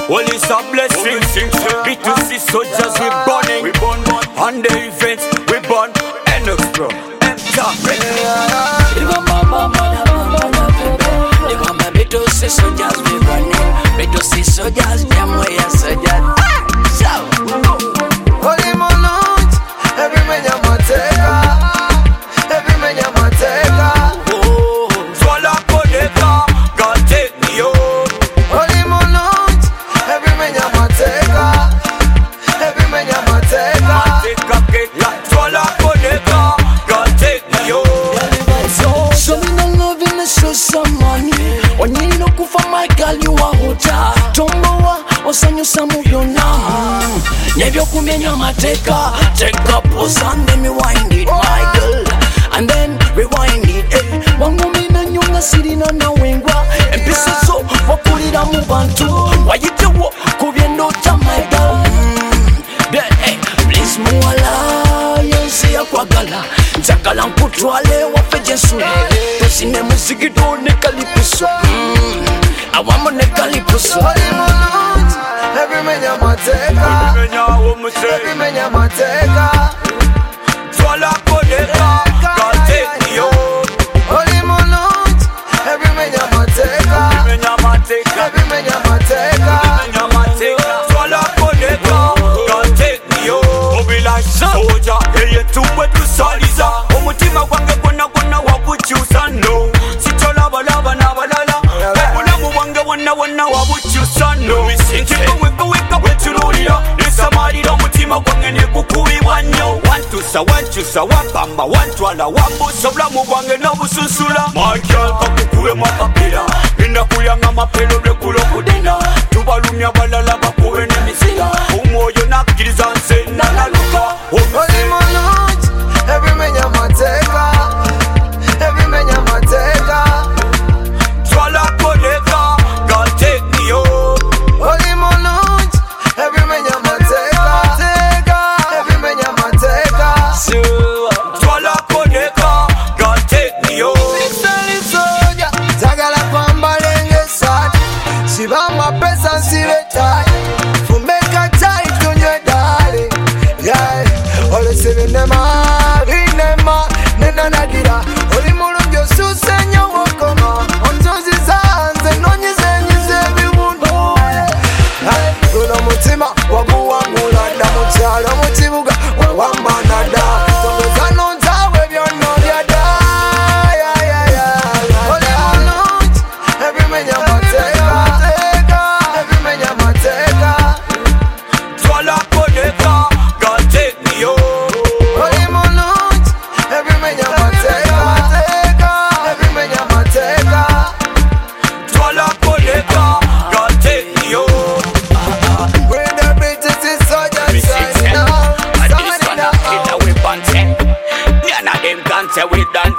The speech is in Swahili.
Well, it's a blessing. It to see soldiers we burning. On the events we burn. Enox bro. Remember me to see soldiers we burning. Me to see soldiers them way as soldiers. Holy Mount, every man you must take every man you must take Swallow Kodeka, God take me home. Holy Mount, every man you must take every man you must take Take a cake, swallow Kodeka, God take me home. So me no love in the show some money. When you no kufa my girl you a hoja. Tombowa osanyo samu yona. Nebyo kumenya mateka. Take up pose and then me wind it my girl. And then rewind it. Wangu mina nyunga siri na na wengwa. Empisa so wakulira mu bantu. Wayite wo kubyendo cha my girl. Please muwala yonse yakwagala. Njagala nkutwale waffe gyensula. Tosine muzigito ne kalipuso. Awamu ne kalipuso. Holy Mount, every man you must take every man you must take Swallow Kodeka, God take me home. Holy Mount, every man you must take every man you must take Swallow Kodeka, God take me home. Obi like soldier, eye tuwe tusaliza. Omutima gwange gwonna wakukyusa no. Sitolaba n'abalala. Obulamu bwange bwonna wabukyusa no. Weka wetululira nesamalira omutima gwange negukubibwa nnyo. Wankyusa wapamba wantwala wambusa obulamu bwange n'obusunsula. My girl kakukubemu akapira binakulyanga amapero byekula okudina. Tubalumya balala bakube n'emizira. Omwoyo nakkiriza nze nalaluka. Holy Mount, every man you must take every man you must take Swallow Kodeka, God take me home. Holy Mount, every man you must take every man you must take Swallow Kodeka, God take me home. Sali soja, tagala kwambala engesati Sibama pesa nsibe tai Fumeka chai tunywe dali Yeah, ole sibi nema Nena nagira Oli mulungi osuse nyo wokoma Ontozi zanze nonyize biwundo Guno mutima waguwangula dda Mukyalo mu kibuga wawambana dda Togeza nontawe byonna byadda Holy Mount, every man you must take every man you must take Swallow Kodeka, God take me home. Holy Mount, every man you must take every man you must take Swallow Kodeka, God take me home. When the British soldiers sign now, And this one a killer weapon. Yeah, now them can't say we done